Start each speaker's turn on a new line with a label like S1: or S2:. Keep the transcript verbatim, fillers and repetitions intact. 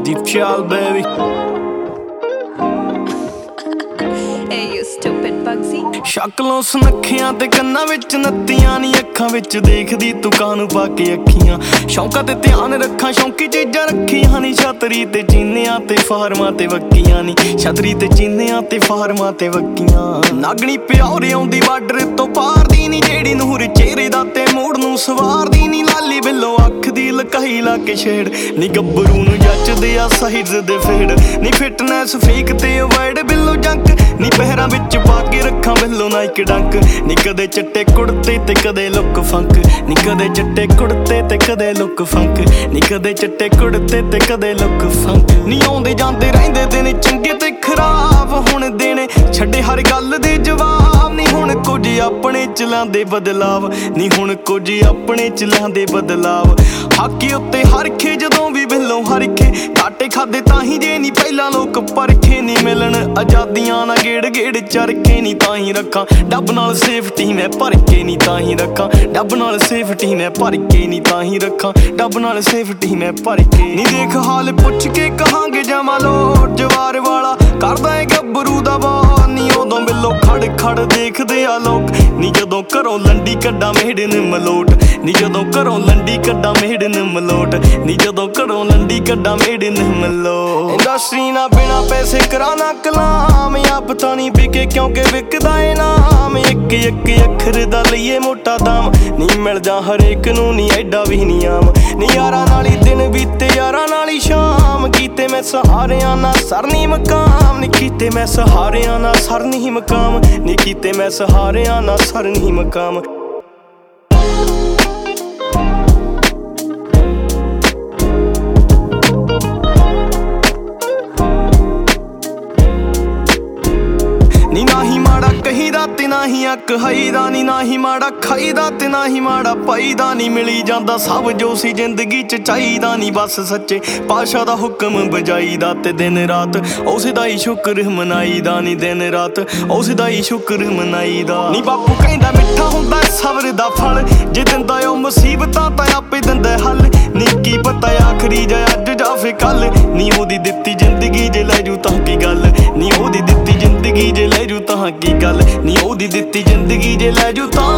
S1: Deep child, baby.
S2: Hey, you stupid Bugsy.
S1: ਸ਼ਕਲੋਂ ਸੁਨੱਖਿਆਂ ਤੇ ਕੰਨਾਂ ਵਿੱਚ ਨੱਤੀਆਂ ਨੀ ਅੱਖਾਂ ਵਿੱਚ ਦੇਖਦੀ ਤੂੰ ਕਾਹਨੂੰ ਪਾ ਕੇ ਅੱਖੀਆਂ ਸ਼ੌਂਕਾਂ ਤੇ ਧਿਆਨ ਰੱਖਾਂ ਸ਼ੌਂਕੀ ਚੀਜ਼ਾਂ ਰੱਖੀਆਂ ਨੀ ਛਤਰੀ ਤੇ ਚੀਨਿਆਂ ਤੇ ਫਾਰਮਾਂ ਤੇ ਵੱਕੀਆਂ ਨੀ ਛਤਰੀ ਤੇ ਚੀਨਿਆਂ ਤੇ ਫਾਰਮਾਂ ਤੇ ਵੱਕੀਆਂ ਨਾਗਣੀ ਪਿਓਰ ਆਉਂਦੀ ਬਾਰਡਰ ਤੋਂ ਪਾਰ ਦੀ ਨੀ ਜਿਹੜੀ ਨੂਰ ਚਿਹਰੇ ਦਾ ਤੇ ਮੂਡ ਨੂੰ ਸਵਾਰਦੀ ਨੀ ਲਾਲੀ ਬਿੱਲੋ ਅੱਖ ਦੀ ਲਕਾਈ ਲਾ ਕੇ ਛੇੜ ਨੀ ਗੱਭਰੂ ਨੂੰ ਜੱਚਦੇ ਆ ਸਾਈਡਸ ਦੇ ਫੇੜ ਨੀ ਫਿਟਨੈਸ ਫੇਕ ਤੇ ਅਵਾਇਡ ਬਿੱਲੋ ਜੰਕ ਨੀ ਪਹਿਰਾਂ ਵਿੱਚ ਪਾ ਕੇ ਰੱਖਾਂ ਬਿੱਲੋ ਨਾਈਕ ਡੰਕ ਨੀ ਕਦੇ ਚੱਟੇ ਕੁੜਤੇ ਤੇ ਕਦੇ ਲੁੱਕ ਫੰਕ ਨੀ ਕਦੇ ਚੱਟੇ ਕੁੜਤੇ ਤੇ ਕਦੇ ਲੁੱਕ ਫੰਕ ਨੀ ਕਦੇ ਚੱਟੇ ਕੁੜਤੇ ਤੇ ਕਦੇ ਲੁੱਕ ਫੰਕ ਨੀ ਆਉਂਦੇ ਜਾਂਦੇ ਰਹਿੰਦੇ ਦਿਨ ਚੰਗੇ ਤੇ ਖਰਾਬ ਹੁਣ ਦੇਣੇ ਛੱਡੇ ਹਰ ਗੱਲ ਦੇ ਜਵਾਬ ਨੀ ਹੁਣ ਕੁਝ ਆਪਣੇ ਚਲਾਂਦੇ ਬਦਲਾਵ ਨੀ ਹੁਣ ਕੁਝ ਆਪਣੇ ਚਲਾਂਦੇ ਬਦਲਾਵ ਹਾਕੀ ਉੱਤੇ ਹਰਖੇ ਜਦੋਂ ਵੀ ਬਿੱਲੋਂ ਹਰਖੇ ਕਾਟੇ ਖਾਦੇ ਤਾਂ ਹੀ ਜੇ ਨੀ ਪਹਿਲਾਂ ਲੋਕ ਪਰਖੇ ਨੀ ਮਿਲਣ ਆਜ਼ਾਦੀਆਂ ਨਾ ਗੇੜ ਗੇੜ ਚਰਖੇ ਨੀ ਤਾਂ ਹੀ ਰੱਖਾਂ ਡੱਬ ਨਾਲ ਸੇਫਟੀ ਮੈਂ ਭਰ ਕੇ ਨੀ ਤਾਂ ਹੀ ਰੱਖਾਂ ਡੱਬ ਨਾਲ ਸੇਫਟੀ ਮੈਂ ਭਰ ਕੇ ਨੀ ਤਾਂ ਹੀ ਰੱਖਾਂ ਡੱਬ ਨਾਲ ਸੇਫਟੀ ਮੈਂ ਭਰ ਕੇ ਨੀ ਦੇਖ ਹਾਲ ਪੁੱਛ ਕੇ ਕਹਾਂਗੇ ਜਮਾ ਲੋਟ ਜਵਾਰ ਵਾਲਾ ਕਰਦਾ ਏ ਗੱਭਰੂ ਦਾ ਬਾਤ ਨੀ ਉਦੋਂ ਬਿੱਲੋ ਖੜ ਖੜ ਦੇਖਦੇ ਆ ਲੋਕ ਨੀ ਜਦੋਂ ਘਰੋਂ ਲੰਡੀ ਕੱਢਾਂ ਮੇੜਨ ਮਲੋਟ ਨੀ ਜਦੋਂ ਘਰੋਂ ਲੰਡੀ ਕੱਢਾਂ ਮੇੜਨ ਮਲੋਟ ਨੀ ਜਦੋਂ ਘਰੋਂ ਲੰਡੀ ਕੱਢਾਂ ਮੇੜਨ ਮਲੋਟ ਇੰਡਸਟਰੀ ਨਾ ਬਿਨਾ ਪੈਸੇ ਕਰਾਣਾ ਕਲਾਮ ਆ ਪਤਾ ਨੀ ਵਿਕੇ ਕਿਉਂਕਿ ਵਿਕਦਾ ਏ ਨਾਮ ਇੱਕ ਇੱਕ ਅੱਖਰ ਦਾ ਲਈਏ ਮੋਟਾ ਦਾਮ ਨੀ ਮਿਲਦਾ ਹਰੇਕ ਨੂੰ ਨੀ ਐਡਾ ਵੀ ਨੀ ਆਮ ਨੀ ਯਾਰਾਂ ਨਾਲ ਹੀ ਦਿਨ ਬੀਤੇ ਯਾਰਾਂ ਨਾਲ ਹੀ ਸ਼ਾਮ ਕੀਤੇ ਮੈਂ ਸਹਾਰਿਆਂ ਨਾਲ ਸਰਨੀ ਮਕਾਮ ਨੀ ਕੀਤੇ ਮੈਂ ਸਹਾਰਿਆਂ ਨਾਲ ਸਰਨੀ ਮਕਾਮ ਨੀ ਕੀਤੇ ਮੈਂ ਸਹਾਰਿਆਂ ਨਾਲ ਸਰਨੀ ਮਕਾਮ ਨੀ ਨਾਹੀਂ ਮਾੜਾ ਕਹੀਦਾ ਤੇ ਨਾਹੀਂ ਅੱਕ ਹਾਈਦਾ ਨੀ ਨਾਹੀਂ ਮਾੜਾ ਖਾਈਦਾ ਤੇ ਨਾਹੀਂ ਮਾੜਾ ਪਾਈਦਾ ਨੀ ਮਿਲੀ ਜਾਂਦਾ ਸਭ ਜੋ ਸੀ ਜ਼ਿੰਦਗੀ ਚ ਚਾਹੀਦਾ ਨੀ ਬਸ ਸੱਚੇ ਪਾਤਸ਼ਾਹ ਦਾ ਹੁਕਮ ਬਜਾਈਦਾ ਤੇ ਦਿਨ ਰਾਤ ਉਸ ਦਾ ਹੀ ਸ਼ੁਕਰ ਮਨਾਈਦਾ ਨੀ ਦਿਨ ਰਾਤ ਉਸ ਦਾ ਹੀ ਸ਼ੁਕਰ ਮਨਾਈਦਾ ਨੀ ਬਾਪੂ ਕਹਿੰਦਾ ਮਿੱਠਾ ਹੁੰਦਾ ਸਬਰ ਦਾ ਫਲ ਜੇ ਦਿੰਦਾ ਉਹ ਮੁਸੀਬਤਾਂ ਤਾਂ ਆਪੇ ਦਿੰਦਾ ਹੱਲ ਨੀ ਕੀ ਪਤਾ ਆਖਰੀ ਜਾਂ ਅੱਜ ਜਾਂ ਫੇ ਕੱਲ ਨੀ ਉਹਦੀ ਦਿੱਤੀ ਜ਼ਿੰਦਗੀ ਜੇ ਲੈ ਜੂ ਤਾਂ ਕੀ ਗੱਲ ਨੀ ਉਹਦੀ ਦਿੱਤੀ ਜ਼ਿੰਦਗੀ ਜੇ ਲੈ ਜੂ ਤਾਂ ਕੀ ਗੱਲ ਨੀ ਉਹਦੀ ਦਿੱਤੀ ਜ਼ਿੰਦਗੀ ਜੇ ਲੈ ਜੂ ਤਾਂ